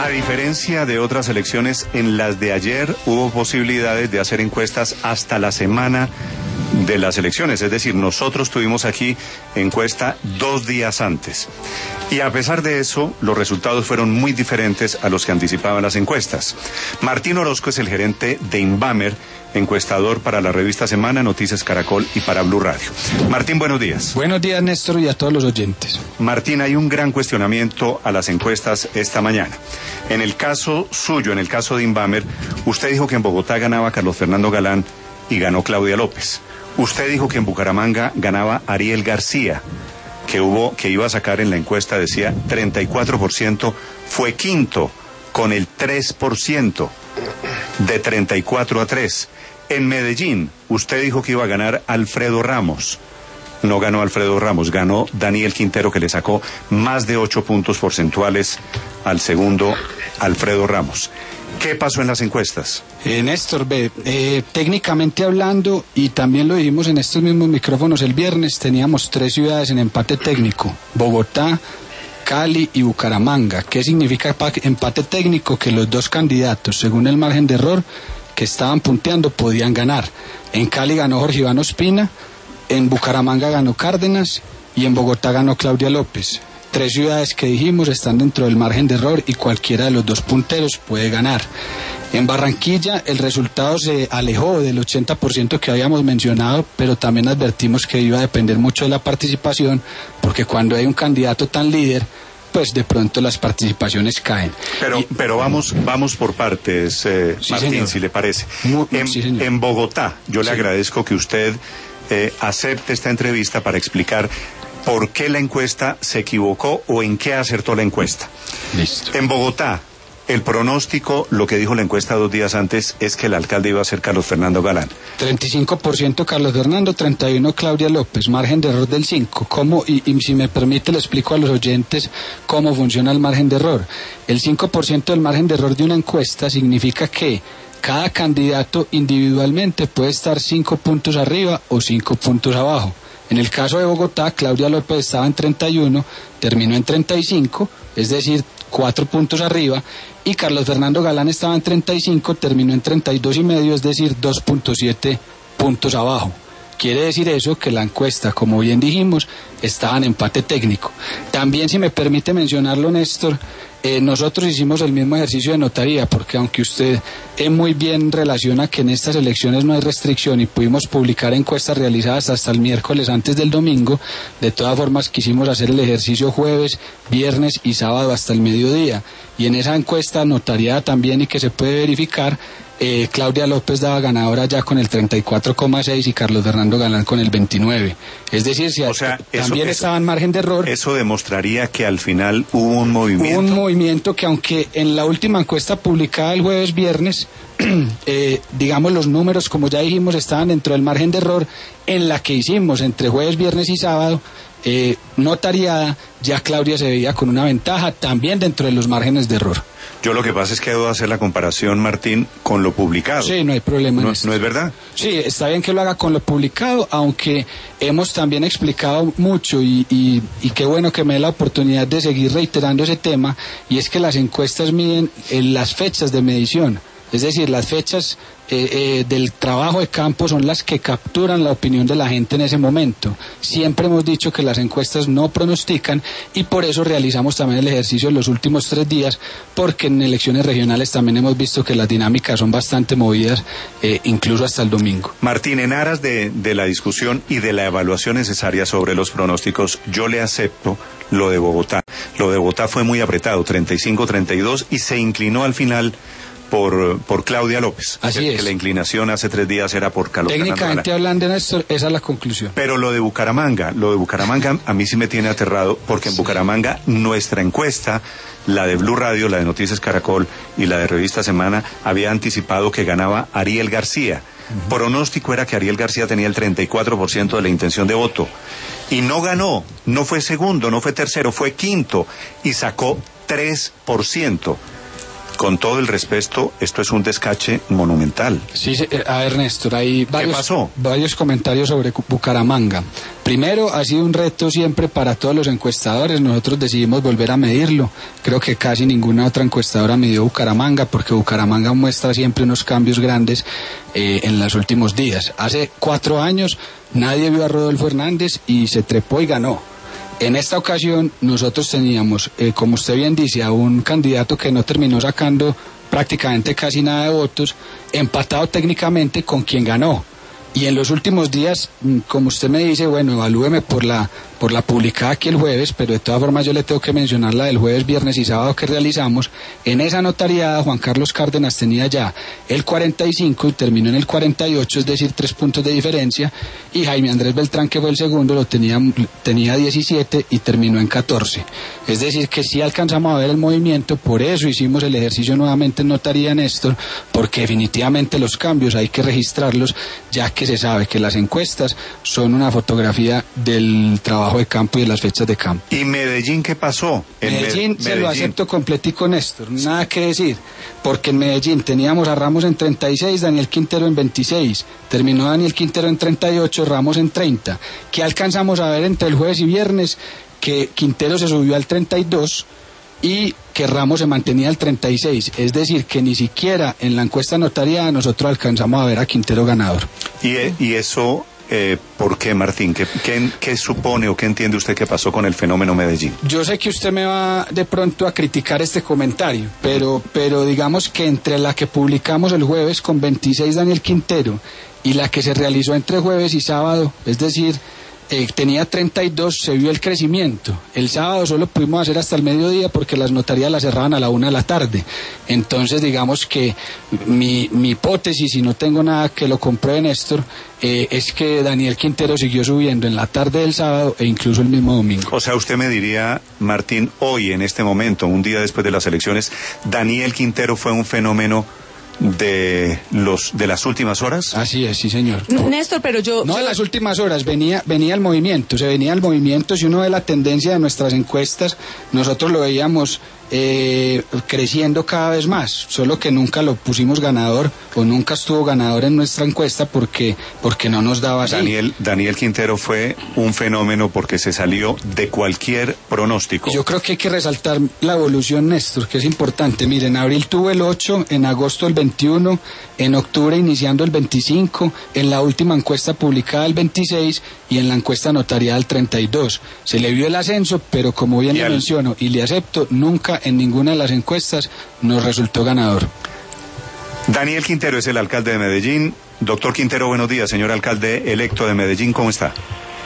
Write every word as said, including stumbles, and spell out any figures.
A diferencia de otras elecciones, en las de ayer hubo posibilidades de hacer encuestas hasta la semana de las elecciones, es decir, nosotros tuvimos aquí encuesta dos días antes. Y a pesar de eso, los resultados fueron muy diferentes a los que anticipaban las encuestas. Martín Orozco es el gerente de Invamer, encuestador para la revista Semana, Noticias Caracol y para Blue Radio. Martín, buenos días. Buenos días, Néstor, y a todos los oyentes. Martín, hay un gran cuestionamiento a las encuestas esta mañana. En el caso suyo, en el caso de Invamer, usted dijo que en Bogotá ganaba Carlos Fernando Galán y ganó Claudia López. Usted dijo que en Bucaramanga ganaba Ariel García, que hubo, que iba a sacar en la encuesta, decía treinta y cuatro por ciento, fue quinto con el tres por ciento, de treinta y cuatro a tres. En Medellín, usted dijo que iba a ganar Alfredo Ramos. No ganó Alfredo Ramos, ganó Daniel Quintero, que le sacó más de ocho puntos porcentuales al segundo Alfredo Ramos. ¿Qué pasó en las encuestas? Eh, Néstor, ve, eh, técnicamente hablando, y también lo dijimos en estos mismos micrófonos el viernes, teníamos tres ciudades en empate técnico: Bogotá, Cali y Bucaramanga. ¿Qué significa empate técnico? Que los dos candidatos, según el margen de error que estaban punteando, podían ganar. En Cali ganó Jorge Iván Ospina, en Bucaramanga ganó Cárdenas y en Bogotá ganó Claudia López. Tres ciudades que dijimos están dentro del margen de error y cualquiera de los dos punteros puede ganar. En Barranquilla el resultado se alejó del ochenta por ciento que habíamos mencionado, pero también advertimos que iba a depender mucho de la participación, porque cuando hay un candidato tan líder, pues de pronto las participaciones caen. Pero y, pero vamos vamos por partes, eh, sí, Martín, señor. Si le parece. Muy, en, sí, en Bogotá, yo sí. le agradezco que usted eh, acepte esta entrevista para explicar por qué la encuesta se equivocó o en qué acertó la encuesta. Listo. En Bogotá, el pronóstico, lo que dijo la encuesta dos días antes, es que el alcalde iba a ser Carlos Fernando Galán. treinta y cinco por ciento Carlos Fernando, treinta y uno por ciento Claudia López, margen de error del cinco por ciento. ¿Cómo? Y, y si me permite le explico a los oyentes cómo funciona el margen de error. El cinco por ciento del margen de error de una encuesta significa que cada candidato individualmente puede estar cinco puntos arriba o cinco puntos abajo. En el caso de Bogotá, Claudia López estaba en treinta y uno, terminó en treinta y cinco, es decir, cuatro puntos arriba, y Carlos Fernando Galán estaba en treinta y cinco, terminó en treinta y dos y medio, es decir, dos punto siete puntos abajo. Quiere decir eso que la encuesta, como bien dijimos, estaba en empate técnico. También, si me permite mencionarlo, Néstor, eh, nosotros hicimos el mismo ejercicio de notaría, porque aunque usted eh, muy bien relaciona que en estas elecciones no hay restricción y pudimos publicar encuestas realizadas hasta el miércoles antes del domingo, de todas formas quisimos hacer el ejercicio jueves, viernes y sábado hasta el mediodía. Y en esa encuesta notariada también, y que se puede verificar, Eh, Claudia López daba ganadora ya con el treinta y cuatro coma seis y Carlos Fernando Galán con el veintinueve. Es decir, si o sea, también eso, estaba en margen de error. Eso demostraría que al final hubo un movimiento. Hubo un movimiento que, aunque en la última encuesta publicada el jueves viernes, eh, digamos los números, como ya dijimos, estaban dentro del margen de error, en la que hicimos entre jueves, viernes y sábado, eh, notariada, ya Claudia se veía con una ventaja también dentro de los márgenes de error. Yo lo que pasa es que debo hacer la comparación, Martín, con lo publicado. Sí, no hay problema. ¿No, en esto. ¿No es verdad? Sí, está bien que lo haga con lo publicado, aunque hemos también explicado mucho y, y, y qué bueno que me dé la oportunidad de seguir reiterando ese tema, y es que las encuestas miden en las fechas de medición. Es decir, las fechas eh, eh, del trabajo de campo son las que capturan la opinión de la gente en ese momento. Siempre hemos dicho que las encuestas no pronostican, y por eso realizamos también el ejercicio en los últimos tres días, porque en elecciones regionales también hemos visto que las dinámicas son bastante movidas, eh, incluso hasta el domingo. Martín, en aras de, de la discusión y de la evaluación necesaria sobre los pronósticos, yo le acepto lo de Bogotá. Lo de Bogotá fue muy apretado, treinta y cinco a treinta y dos, y se inclinó al final por por Claudia López. Así que, es. Que la inclinación hace tres días era por Carlos Fernando Galán. Técnicamente hablando, Néstor, esa es la conclusión. Pero lo de Bucaramanga, lo de Bucaramanga a mí sí me tiene aterrado, porque en sí. Bucaramanga nuestra encuesta, la de Blue Radio, la de Noticias Caracol y la de Revista Semana, había anticipado que ganaba Ariel García. Uh-huh. Pronóstico era que Ariel García tenía el treinta y cuatro por ciento de la intención de voto. Y no ganó, no fue segundo, no fue tercero, fue quinto y sacó tres por ciento. con todo el respeto, esto es un descache monumental. Sí, a ver, Néstor, hay varios, ¿Qué pasó? varios comentarios sobre Bucaramanga. Primero, ha sido un reto siempre para todos los encuestadores. Nosotros decidimos volver a medirlo. Creo que casi ninguna otra encuestadora midió Bucaramanga, porque Bucaramanga muestra siempre unos cambios grandes eh, en los últimos días. Hace cuatro años nadie vio a Rodolfo Hernández y se trepó y ganó. En esta ocasión nosotros teníamos, eh, como usted bien dice, a un candidato que no terminó sacando prácticamente casi nada de votos, empatado técnicamente con quien ganó. Y en los últimos días, como usted me dice, bueno, evalúeme por la por la publicada aquí el jueves, pero de todas formas yo le tengo que mencionar la del jueves, viernes y sábado que realizamos. En esa notariada Juan Carlos Cárdenas tenía ya el cuarenta y cinco y terminó en el cuarenta y ocho, es decir, tres puntos de diferencia, y Jaime Andrés Beltrán, que fue el segundo, lo tenía, tenía diecisiete y terminó en catorce. Es decir, que sí alcanzamos a ver el movimiento, por eso hicimos el ejercicio nuevamente en notaría, Néstor, porque definitivamente los cambios hay que registrarlos, ya que se sabe que las encuestas son una fotografía del trabajo de campo y de las fechas de campo. ¿Y Medellín qué pasó? En Medellín, Medellín se lo acepto completico, Néstor, nada que decir, porque en Medellín teníamos a Ramos en treinta y seis, Daniel Quintero en veintiséis, terminó Daniel Quintero en treinta y ocho, Ramos en treinta. ¿Qué alcanzamos a ver entre el jueves y viernes? Que Quintero se subió al treinta y dos y que Ramos se mantenía al treinta y seis, es decir, que ni siquiera en la encuesta notariada nosotros alcanzamos a ver a Quintero ganador. ¿Y, y eso eh, por qué, Martín? ¿Qué, qué, ¿Qué supone o qué entiende usted que pasó con el fenómeno Medellín? Yo sé que usted me va de pronto a criticar este comentario, pero, pero digamos que entre la que publicamos el jueves con veintiséis Daniel Quintero y la que se realizó entre jueves y sábado, es decir, Eh, tenía treinta y dos, se vio el crecimiento. El sábado solo pudimos hacer hasta el mediodía porque las notarías las cerraban a la una de la tarde. Entonces, digamos que mi, mi hipótesis, y no tengo nada que lo compruebe, Néstor, eh, es que Daniel Quintero siguió subiendo en la tarde del sábado e incluso el mismo domingo. O sea, usted me diría, Martín, hoy, en este momento, un día después de las elecciones, Daniel Quintero fue un fenómeno de los de las últimas horas. Así es, sí, señor. Néstor, pero yo... No de las últimas horas, venía venía el movimiento, se venía el movimiento. Si uno ve la tendencia de nuestras encuestas, nosotros lo veíamos eh, creciendo cada vez más, solo que nunca lo pusimos ganador o nunca estuvo ganador en nuestra encuesta porque porque no nos daba así. Daniel, Daniel Quintero fue un fenómeno porque se salió de cualquier pronóstico. Yo creo que hay que resaltar la evolución, Néstor, que es importante. Miren, en abril tuvo el ocho, en agosto el veintiuno, en octubre iniciando el veinticinco, en la última encuesta publicada el veintiséis y en la encuesta notarial el treinta y dos. Se le vio el ascenso, pero como bien le al... menciono y le acepto, nunca en ninguna de las encuestas nos resultó ganador. Daniel Quintero es el alcalde de Medellín. Doctor Quintero, buenos días, señor alcalde electo de Medellín, ¿cómo está?